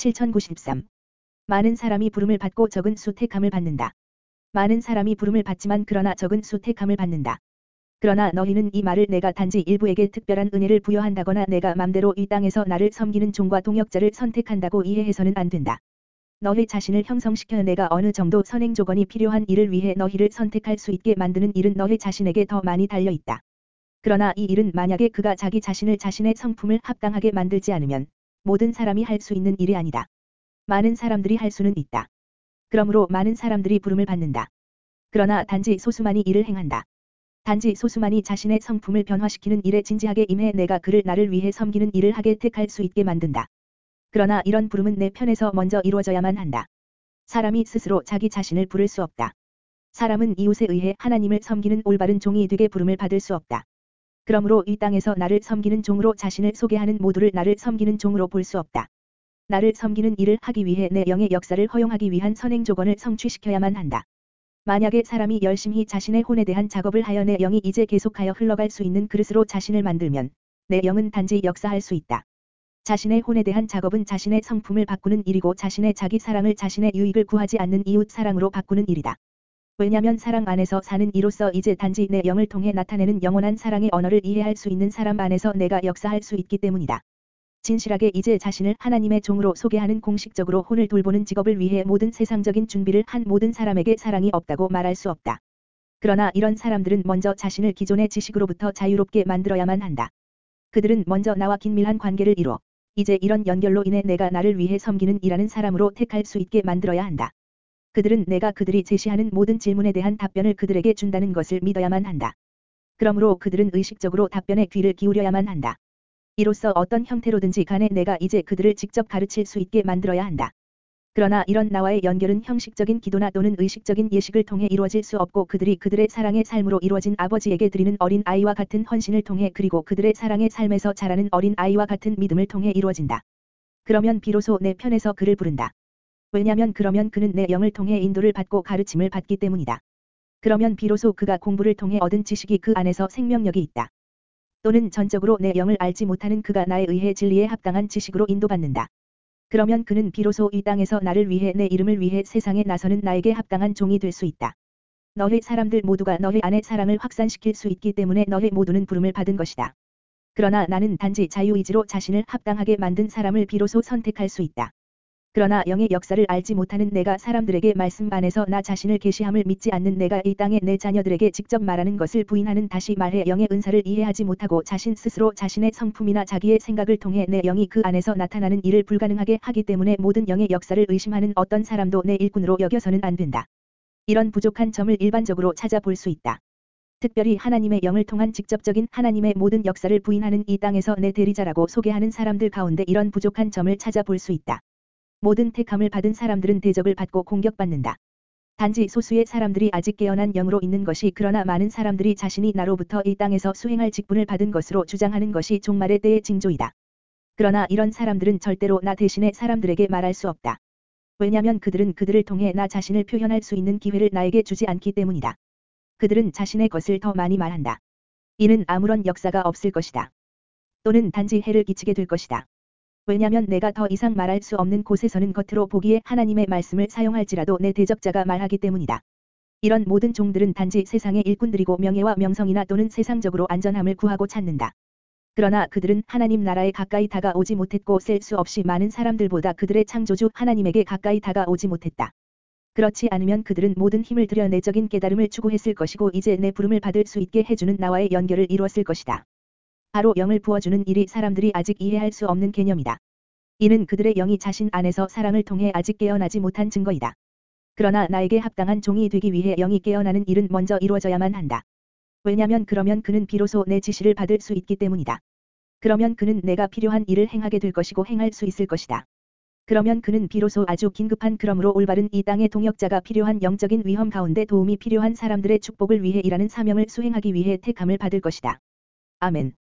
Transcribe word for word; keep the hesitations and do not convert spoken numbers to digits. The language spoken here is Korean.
칠천구십삼. 많은 사람이 부름을 받고 적은 수 택함을 받는다. 많은 사람이 부름을 받지만 그러나 적은 수 택함을 받는다. 그러나 너희는 이 말을 내가 단지 일부에게 특별한 은혜를 부여한다거나 내가 맘대로 이 땅에서 나를 섬기는 종과 동역자를 선택한다고 이해해서는 안 된다. 너희 자신을 형성시켜 내가 어느 정도 선행 조건이 필요한 일을 위해 너희를 선택할 수 있게 만드는 일은 너희 자신에게 더 많이 달려 있다. 그러나 이 일은 만약에 그가 자기 자신을 자신의 성품을 합당하게 만들지 않으면 모든 사람이 할 수 있는 일이 아니다. 많은 사람들이 할 수는 있다. 그러므로 많은 사람들이 부름을 받는다. 그러나 단지 소수만이 이를 행한다. 단지 소수만이 자신의 성품을 변화시키는 일에 진지하게 임해 내가 그를 나를 위해 섬기는 일을 하게 택할 수 있게 만든다. 그러나 이런 부름은 내 편에서 먼저 이루어져야만 한다. 사람이 스스로 자기 자신을 부를 수 없다. 사람은 이웃에 의해 하나님을 섬기는 올바른 종이 되게 부름을 받을 수 없다. 그러므로 이 땅에서 나를 섬기는 종으로 자신을 소개하는 모두를 나를 섬기는 종으로 볼 수 없다. 나를 섬기는 일을 하기 위해 내 영의 역사를 허용하기 위한 선행 조건을 성취시켜야만 한다. 만약에 사람이 열심히 자신의 혼에 대한 작업을 하여 내 영이 이제 계속하여 흘러갈 수 있는 그릇으로 자신을 만들면 내 영은 단지 역사할 수 있다. 자신의 혼에 대한 작업은 자신의 성품을 바꾸는 일이고 자신의 자기 사랑을 자신의 유익을 구하지 않는 이웃 사랑으로 바꾸는 일이다. 왜냐면 사랑 안에서 사는 이로써 이제 단지 내 영을 통해 나타내는 영원한 사랑의 언어를 이해할 수 있는 사람 안에서 내가 역사할 수 있기 때문이다. 진실하게 이제 자신을 하나님의 종으로 소개하는 공식적으로 혼을 돌보는 직업을 위해 모든 세상적인 준비를 한 모든 사람에게 사랑이 없다고 말할 수 없다. 그러나 이런 사람들은 먼저 자신을 기존의 지식으로부터 자유롭게 만들어야만 한다. 그들은 먼저 나와 긴밀한 관계를 이뤄 이제 이런 연결로 인해 내가 나를 위해 섬기는 이라는 사람으로 택할 수 있게 만들어야 한다. 그들은 내가 그들이 제시하는 모든 질문에 대한 답변을 그들에게 준다는 것을 믿어야만 한다. 그러므로 그들은 의식적으로 답변에 귀를 기울여야만 한다. 이로써 어떤 형태로든지 간에 내가 이제 그들을 직접 가르칠 수 있게 만들어야 한다. 그러나 이런 나와의 연결은 형식적인 기도나 또는 의식적인 예식을 통해 이루어질 수 없고 그들이 그들의 사랑의 삶으로 이루어진 아버지에게 드리는 어린 아이와 같은 헌신을 통해 그리고 그들의 사랑의 삶에서 자라는 어린 아이와 같은 믿음을 통해 이루어진다. 그러면 비로소 내 편에서 그를 부른다. 왜냐면 그러면 그는 내 영을 통해 인도를 받고 가르침을 받기 때문이다. 그러면 비로소 그가 공부를 통해 얻은 지식이 그 안에서 생명력이 있다. 또는 전적으로 내 영을 알지 못하는 그가 나에 의해 진리에 합당한 지식으로 인도받는다. 그러면 그는 비로소 이 땅에서 나를 위해 내 이름을 위해 세상에 나서는 나에게 합당한 종이 될 수 있다. 너희 사람들 모두가 너희 안에 사랑을 확산시킬 수 있기 때문에 너희 모두는 부름을 받은 것이다. 그러나 나는 단지 자유의지로 자신을 합당하게 만든 사람을 비로소 선택할 수 있다. 그러나 영의 역사를 알지 못하는 내가 사람들에게 말씀 안에서 나 자신을 계시함을 믿지 않는 내가 이 땅에 내 자녀들에게 직접 말하는 것을 부인하는 다시 말해 영의 은사를 이해하지 못하고 자신 스스로 자신의 성품이나 자기의 생각을 통해 내 영이 그 안에서 나타나는 일을 불가능하게 하기 때문에 모든 영의 역사를 의심하는 어떤 사람도 내 일꾼으로 여겨서는 안 된다. 이런 부족한 점을 일반적으로 찾아볼 수 있다. 특별히 하나님의 영을 통한 직접적인 하나님의 모든 역사를 부인하는 이 땅에서 내 대리자라고 소개하는 사람들 가운데 이런 부족한 점을 찾아볼 수 있다. 모든 택함을 받은 사람들은 대접을 받고 공격받는다. 단지 소수의 사람들이 아직 깨어난 영으로 있는 것이 그러나 많은 사람들이 자신이 나로부터 이 땅에서 수행할 직분을 받은 것으로 주장하는 것이 종말의 때의 징조이다. 그러나 이런 사람들은 절대로 나 대신에 사람들에게 말할 수 없다. 왜냐면 그들은 그들을 통해 나 자신을 표현할 수 있는 기회를 나에게 주지 않기 때문이다. 그들은 자신의 것을 더 많이 말한다. 이는 아무런 역사가 없을 것이다. 또는 단지 해를 끼치게 될 것이다. 왜냐면 내가 더 이상 말할 수 없는 곳에서는 겉으로 보기에 하나님의 말씀을 사용할지라도 내 대적자가 말하기 때문이다. 이런 모든 종들은 단지 세상의 일꾼들이고 명예와 명성이나 또는 세상적으로 안전함을 구하고 찾는다. 그러나 그들은 하나님 나라에 가까이 다가오지 못했고 셀 수 없이 많은 사람들보다 그들의 창조주 하나님에게 가까이 다가오지 못했다. 그렇지 않으면 그들은 모든 힘을 들여 내적인 깨달음을 추구했을 것이고 이제 내 부름을 받을 수 있게 해주는 나와의 연결을 이루었을 것이다. 바로 영을 부어주는 일이 사람들이 아직 이해할 수 없는 개념이다. 이는 그들의 영이 자신 안에서 사랑을 통해 아직 깨어나지 못한 증거이다. 그러나 나에게 합당한 종이 되기 위해 영이 깨어나는 일은 먼저 이루어져야만 한다. 왜냐면 그러면 그는 비로소 내 지시를 받을 수 있기 때문이다. 그러면 그는 내가 필요한 일을 행하게 될 것이고 행할 수 있을 것이다. 그러면 그는 비로소 아주 긴급한 그러므로 올바른 이 땅의 동역자가 필요한 영적인 위험 가운데 도움이 필요한 사람들의 축복을 위해 일하는 사명을 수행하기 위해 택함을 받을 것이다. 아멘.